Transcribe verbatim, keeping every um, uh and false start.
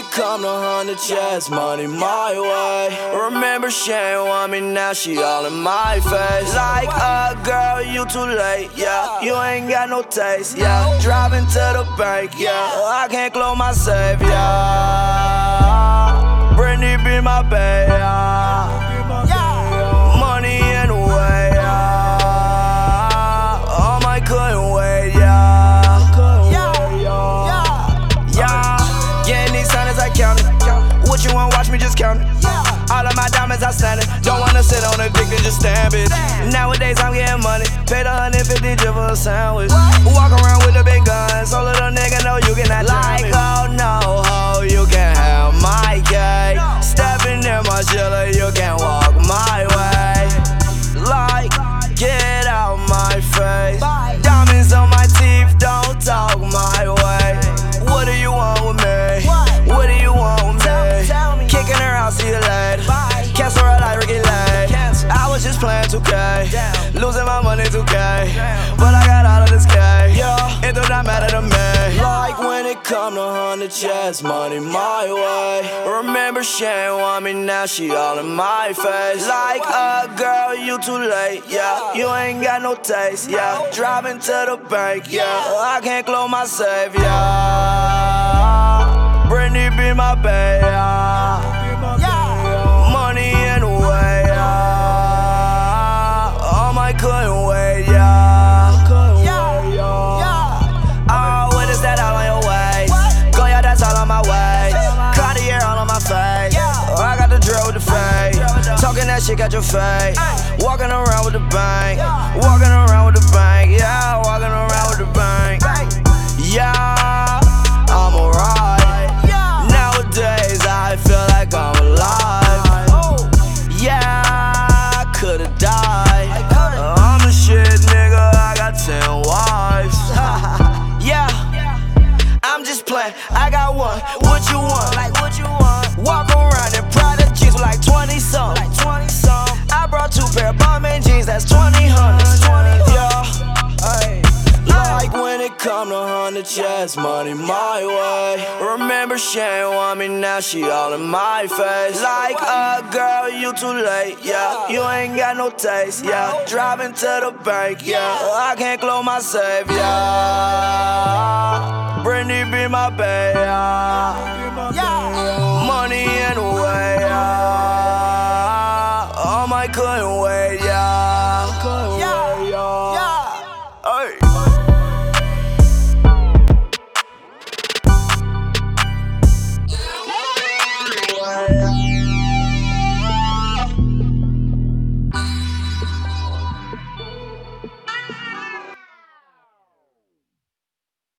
come to hundred checks, money my way. Remember she ain't want me, now she all in my face. Like, uh, girl, you too late, yeah. You ain't got no taste, yeah. Driving to the bank, yeah. I can't close my safe, yeah. Brittany be my bae, yeah. Money in the way, yeah. Oh my, couldn't wait, yeah. Yeah, getting these hundreds, I count it. What you want, watch me just count it. All of my diamonds outstanding. Don't wanna sit on a dick and just stand, bitch. Nowadays I'm getting money. Paid a hundred fifty just for a sandwich. Walk around with a big gun, so little nigga know you cannot like, oh no, ho, you can't have my cake. Stepping in my chiller, you can't walk my way. Like, get out my face. Diamonds on my teeth, don't talk my way. What do you want with me? What do you want with me? Kicking her out, see you later. Cancel her like Ricky Lake. I was just playing two K, losing my money two K, but I got all of this K. It do not matter to me. Like when it come to hundred checks, money my way. Remember she ain't want me, now she all in my face. Like, uh, girl, you too late, yeah. You ain't got no taste, yeah. Driving to the bank, yeah. I can't close my safe, yeah. Brittany be my bae, yeah. Money in the way, yeah. Oh my, couldn't wait, yeah. Oh, what is that all on your waist? Goya, that's all on my waist. Cartier all on my face. I got the drill with the fade. Talking that shit, got your face. Walking around with the bank. Walking around with the bank, yeah. Walking around with the bank, yeah. I'm alright. Nowadays I feel like I'm alive. Yeah, I could've died. I'm a shit nigga, I got ten wives. Yeah, I'm just playing, I got one. What you want? Like what you want? Walk around in Prada jeans with like twenty some. Like twenty some. I brought two pair of Balmain jeans, that's twenty hundreds. Yeah, ay. Like when it come to hundred checks, money my way. Remember she ain't want me, now she all in my face. Like, uh, girl, you too late, yeah. You ain't got no taste, yeah. Driving to the bank, yeah. I can't close my safe, yeah. Brittany be my bae, yeah.